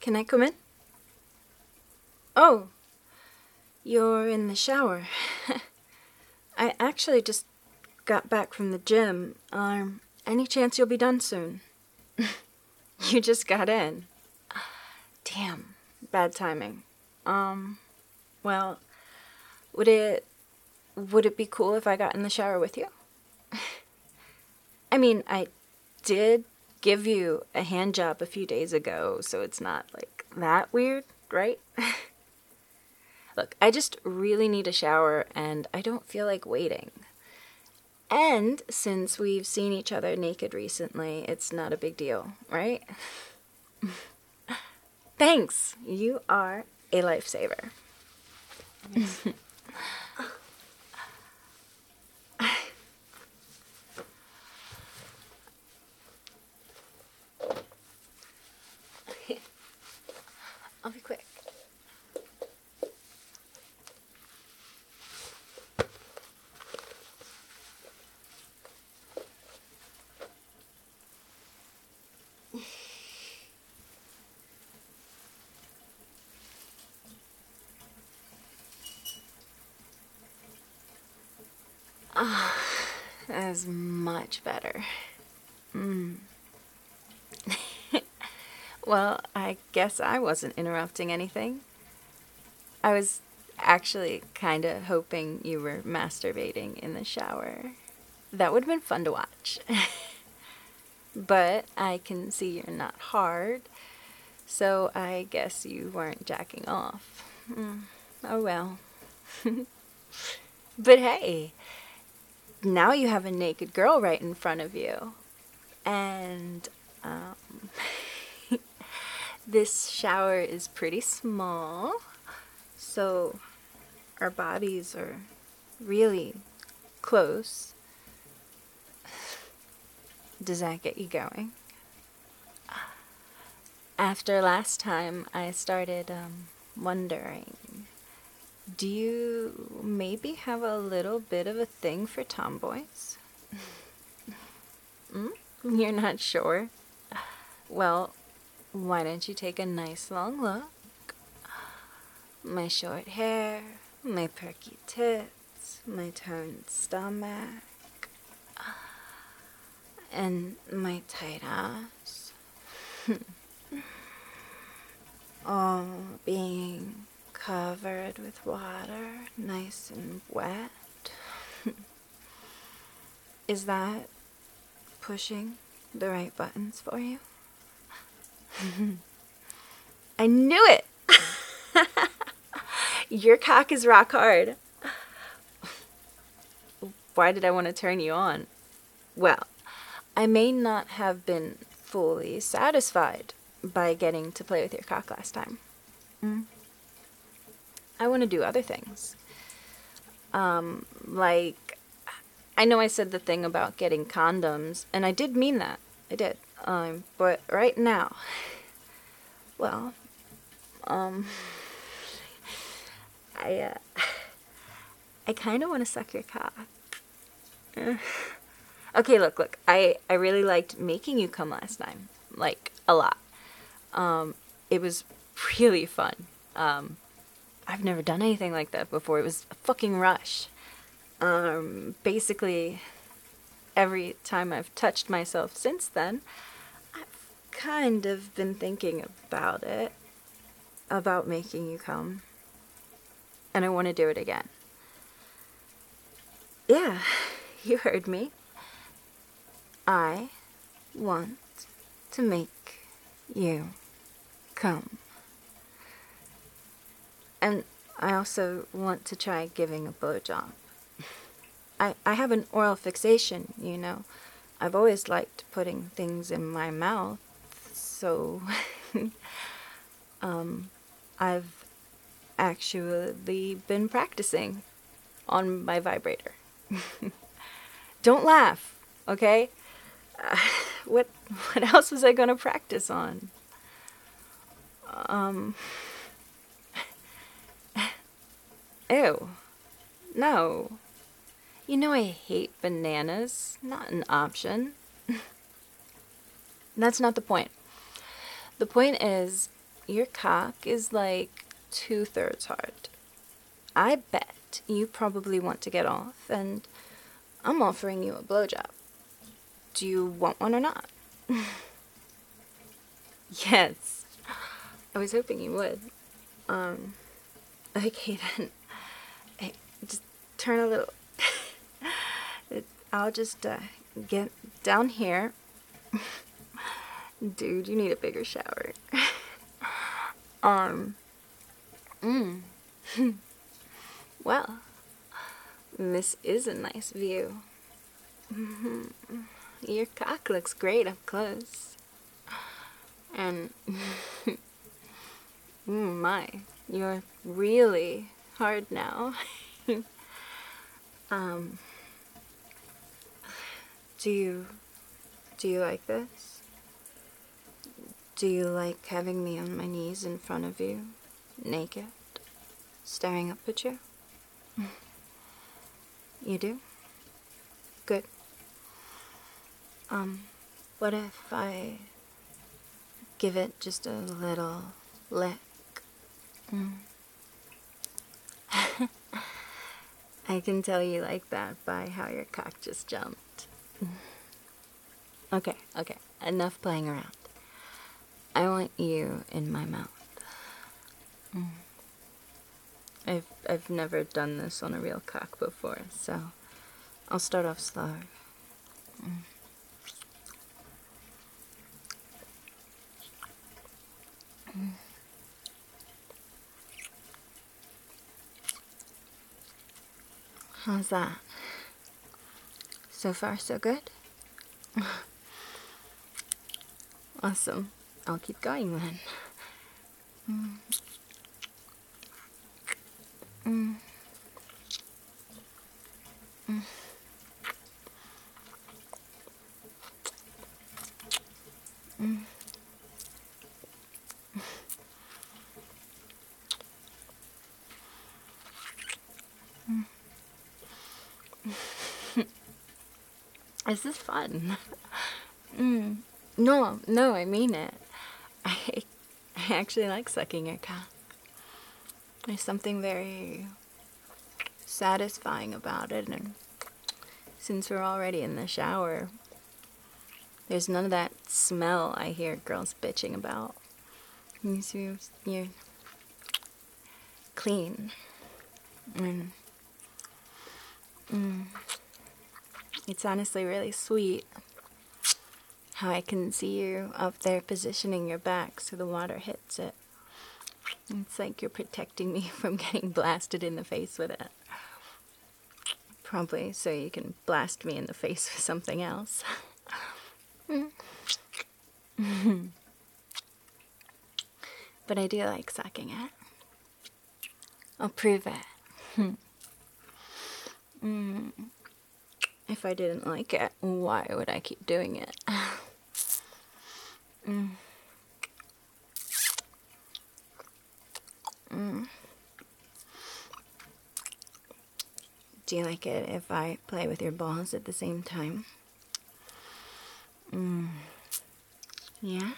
Can I come in? Oh, you're in the shower. I actually just got back from the gym. Any chance you'll be done soon? You just got in. Damn, bad timing. Well, would it be cool if I got in the shower with you? I mean, I did give you a hand job a few days ago, so it's not like that weird, right? Look, I just really need a shower and I don't feel like waiting. And since we've seen each other naked recently, it's not a big deal, right? Thanks. You are a lifesaver. I'll be quick. That is much better. Well, I guess I wasn't interrupting anything. I was actually kind of hoping you were masturbating in the shower. That would have been fun to watch. But I can see you're not hard, so I guess you weren't jacking off. Oh well. But hey, now you have a naked girl right in front of you. And, this shower is pretty small, so our bodies are really close. Does that get you going? After last time, I started, wondering, do you maybe have a little bit of a thing for tomboys? You're not sure? Well, why don't you take a nice long look? My short hair, my perky tits, my toned stomach, and my tight ass. All being covered with water, nice and wet. Is that pushing the right buttons for you? I knew it! Your cock is rock hard. Why did I want to turn you on? Well, I may not have been fully satisfied by getting to play with your cock last time. I want to do other things. Like, I know I said the thing about getting condoms, and I did mean that. I did. But right now, well, I kind of want to suck your cock. Okay, look, I really liked making you come last time. Like, a lot. It was really fun. I've never done anything like that before. It was a fucking rush. Basically, every time I've touched myself since then, I've kind of been thinking about it. About making you come. And I want to do it again. Yeah, you heard me. I want to make you come. And I also want to try giving a blowjob. I have an oral fixation, you know. I've always liked putting things in my mouth, so I've actually been practicing on my vibrator. Don't laugh, okay? What else was I gonna practice on? Ew. No. You know I hate bananas. Not an option. That's not the point. The point is, your cock is like 2/3 hard. I bet you probably want to get off, and I'm offering you a blowjob. Do you want one or not? Yes. I was hoping you would. Okay then. Hey, just turn a little. I'll just get down here. Dude, you need a bigger shower. Mm. Well, this is a nice view. Your cock looks great up close. And my, you're really hard now. um, do you like this? Do you like having me on my knees in front of you, naked, staring up at you? You do? Good. What if I give it just a little lick? I can tell you like that by how your cock just jumped. Okay, enough playing around. I want you in my mouth. I've never done this on a real cock before, so I'll start off slow. How's that? So far, so good? Awesome. I'll keep going then. This is fun. No, I mean it. I actually like sucking your cock. There's something very satisfying about it, and since we're already in the shower, there's none of that smell I hear girls bitching about. You're clean. And it's honestly really sweet how I can see you up there positioning your back so the water hits it. It's like you're protecting me from getting blasted in the face with it. Probably so you can blast me in the face with something else. But I do like sucking it. I'll prove it. If I didn't like it, why would I keep doing it? Do you like it if I play with your balls at the same time? Yeah?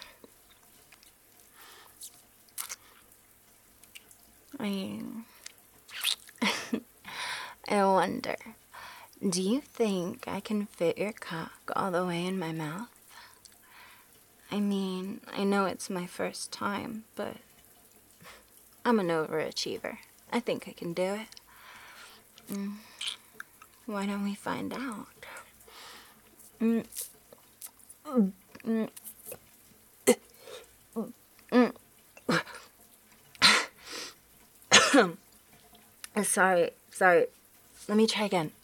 I wonder, do you think I can fit your cock all the way in my mouth? I mean, I know it's my first time, but I'm an overachiever. I think I can do it. Why don't we find out? Sorry. Let me try again.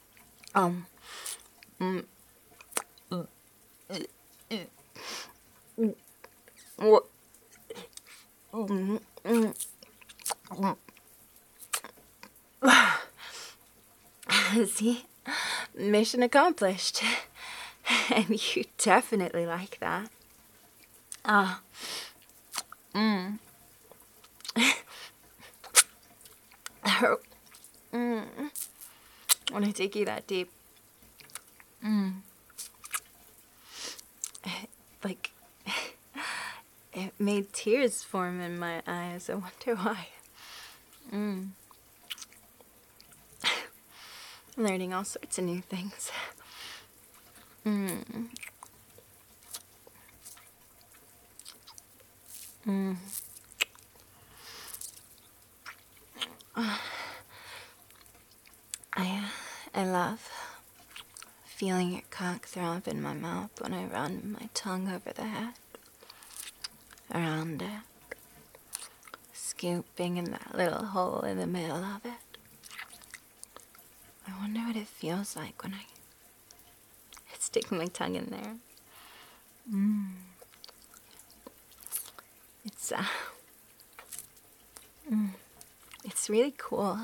See? Mission accomplished. And you definitely like that. When I take you that deep. Like, it made tears form in my eyes. I wonder why. Learning all sorts of new things. I love feeling it cock throb in my mouth when I run my tongue over the head, around it, scooping in that little hole in the middle of it. I wonder what it feels like when I stick my tongue in there. It's really cool.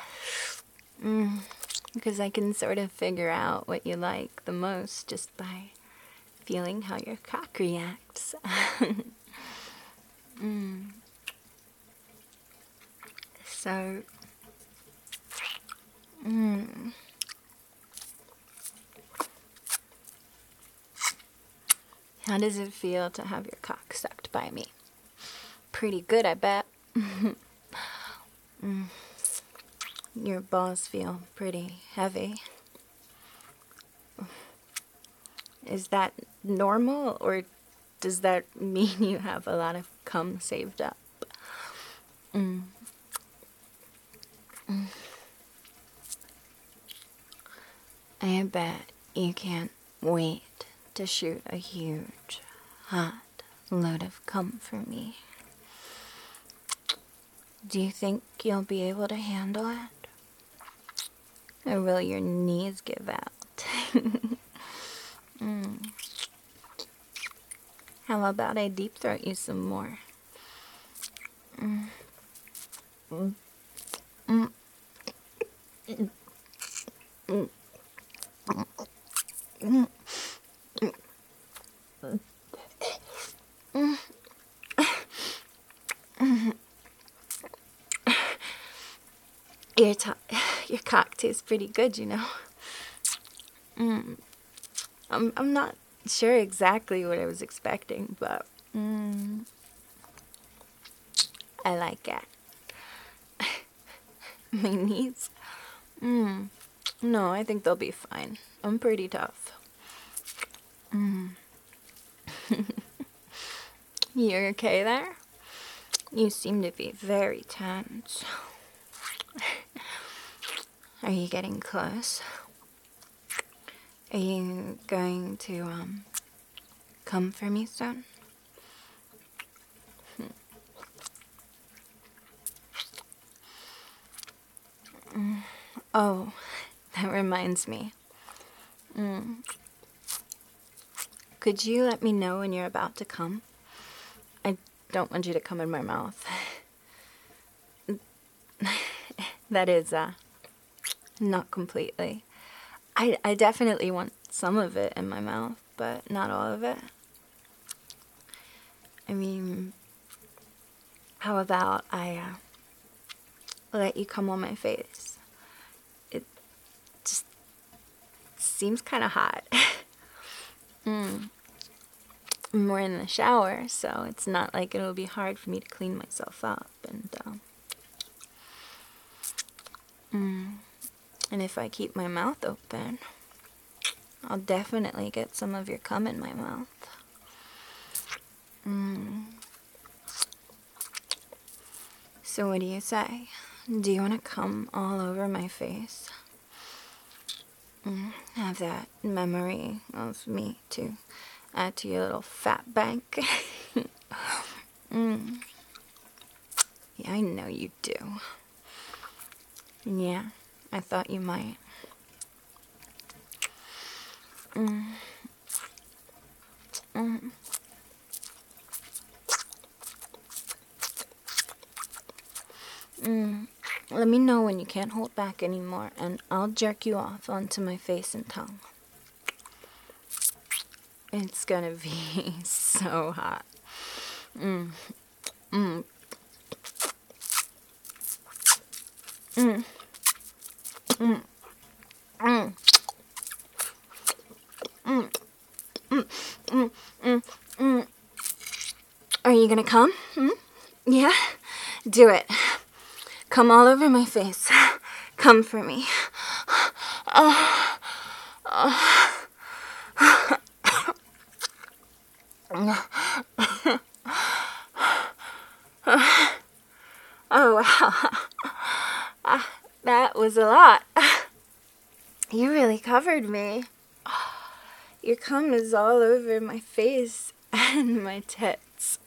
Because I can sort of figure out what you like the most just by feeling how your cock reacts. So, how does it feel to have your cock sucked by me? Pretty good, I bet. Your balls feel pretty heavy. Is that normal, or does that mean you have a lot of cum saved up? I bet you can't wait to shoot a huge, hot load of cum for me. Do you think you'll be able to handle it? Or will your knees give out? How about I deep throat you some more? Your cock tastes pretty good, you know. I'm not sure exactly what I was expecting, but I like it. My knees? No, I think they'll be fine. I'm pretty tough. You okay there? You seem to be very tense. Are you getting close? Are you going to, come for me soon? Oh, that reminds me. Could you let me know when you're about to come? I don't want you to come in my mouth. That is, not completely. I definitely want some of it in my mouth, but not all of it. I mean, how about I let you come on my face? It just seems kind of hot. We're in the shower, so it's not like it'll be hard for me to clean myself up, and if I keep my mouth open, I'll definitely get some of your cum in my mouth. So what do you say? Do you want to come all over my face? Have that memory of me to add to your little fat bank? Yeah, I know you do. Yeah, I thought you might. Let me know when you can't hold back anymore, and I'll jerk you off onto my face and tongue. It's gonna be so hot. you gonna come? Yeah? Do it. Come all over my face. Come for me. Oh, wow. That was a lot. You really covered me. Your cum is all over my face and my tits.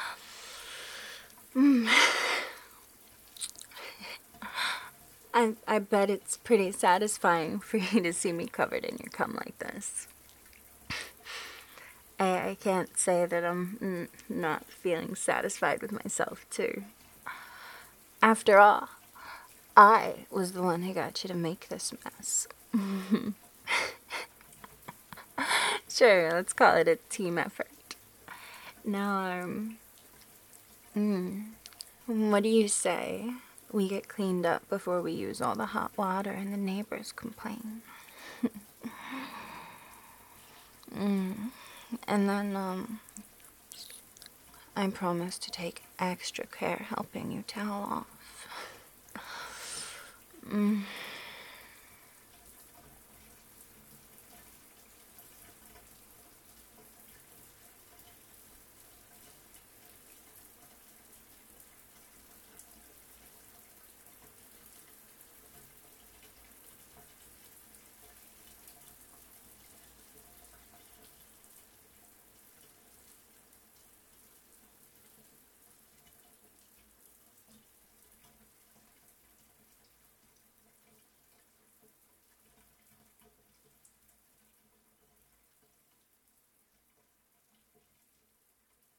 I bet it's pretty satisfying for you to see me covered in your cum like this. I can't say that I'm not feeling satisfied with myself, too. After all, I was the one who got you to make this mess. Sure, let's call it a team effort. Now, what do you say we get cleaned up before we use all the hot water and the neighbors complain? And then, I promise to take extra care helping you towel off.